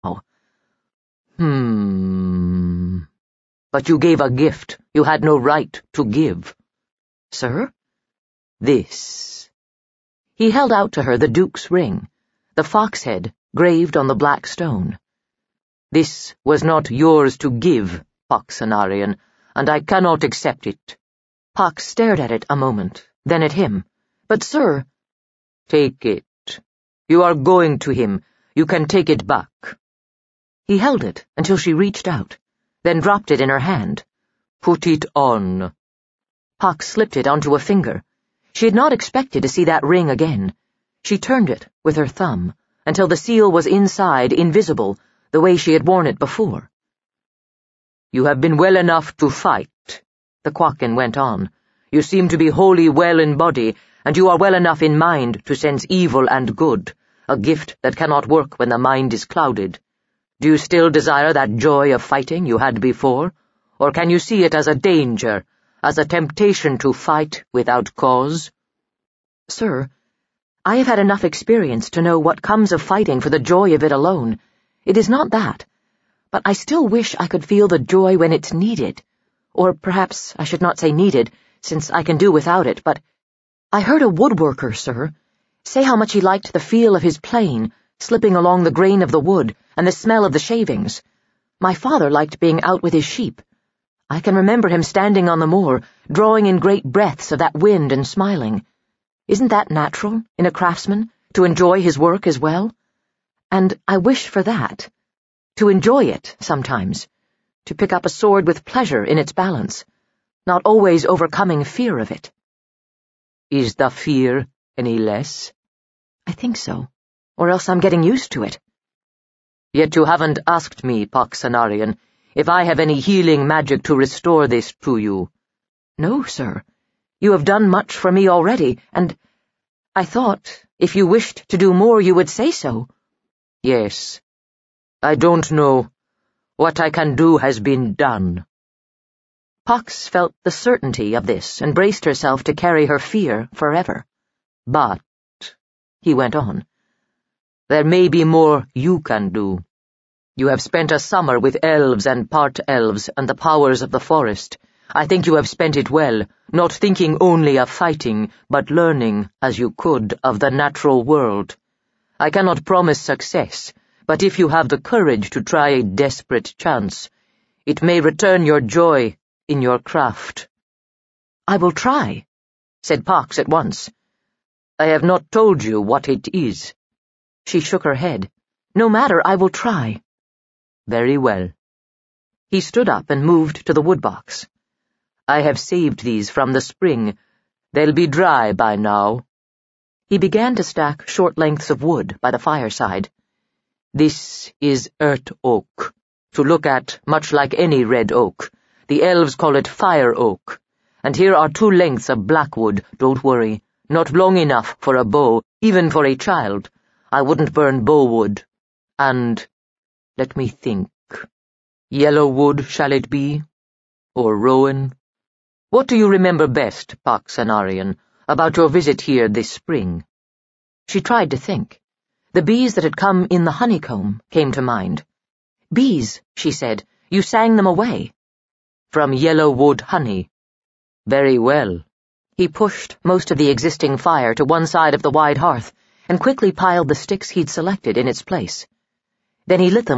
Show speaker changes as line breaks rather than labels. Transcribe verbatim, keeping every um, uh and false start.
Hmm. But you gave a gift you had no right to give.
Sir?
This.
He held out to her the Duke's ring, the fox head graved on the black stone.
This was not yours to give, Pax Anarion, and I cannot accept it.
Pax stared at it a moment, then at him. But, sir—
Take it. You are going to him. You can take it back.
He held it until she reached out, then dropped it in her hand.
Put it on.
Pax slipped it onto a finger. She had not expected to see that ring again. She turned it with her thumb until the seal was inside, invisible, the way she had worn it before.
You have been well enough to fight, the Quacken went on. You seem to be wholly well in body, and you are well enough in mind to sense evil and good, a gift that cannot work when the mind is clouded. Do you still desire that joy of fighting you had before, or can you see it as a danger, as a temptation to fight without cause?
Sir, I have had enough experience to know what comes of fighting for the joy of it alone. It is not that. But I still wish I could feel the joy when it's needed. Or perhaps I should not say needed, since I can do without it, but I heard a woodworker, sir, say how much he liked the feel of his plane, slipping along the grain of the wood, and the smell of the shavings. My father liked being out with his sheep. I can remember him standing on the moor, drawing in great breaths of that wind and smiling. Isn't that natural, in a craftsman, to enjoy his work as well? And I wish for that. To enjoy it, sometimes. To pick up a sword with pleasure in its balance, not always overcoming fear of it.
Is the fear any less?
I think so, or else I'm getting used to it.
Yet you haven't asked me, Pax Anarion, if I have any healing magic to restore this to you.
No, sir. You have done much for me already, and I thought, if you wished to do more, you would say so.
Yes. I don't know. What I can do has been done.
Pax felt the certainty of this and braced herself to carry her fear forever.
But,
he went on,
there may be more you can do. You have spent a summer with elves and part-elves and the powers of the forest. I think you have spent it well, not thinking only of fighting, but learning, as you could, of the natural world. I cannot promise success, but if you have the courage to try a desperate chance, it may return your joy in your craft.
I will try, said Pax at once.
I have not told you what it is.
She shook her head. No matter, I will try.
Very well.
He stood up and moved to the woodbox.
I have saved these from the spring. They'll be dry by now.
He began to stack short lengths of wood by the fireside.
This is earth oak, to look at much like any red oak. The elves call it fire oak. And here are two lengths of blackwood, don't worry. Not long enough for a bow, even for a child. I wouldn't burn bowwood. And, let me think, yellow wood shall it be? Or rowan? What do you remember best, Pax Anarion, about your visit here this spring?
She tried to think. The bees that had come in the honeycomb came to mind. Bees, she said, you sang them away.
From yellowwood honey. Very well.
He pushed most of the existing fire to one side of the wide hearth and quickly piled the sticks he'd selected in its place. Then he lit them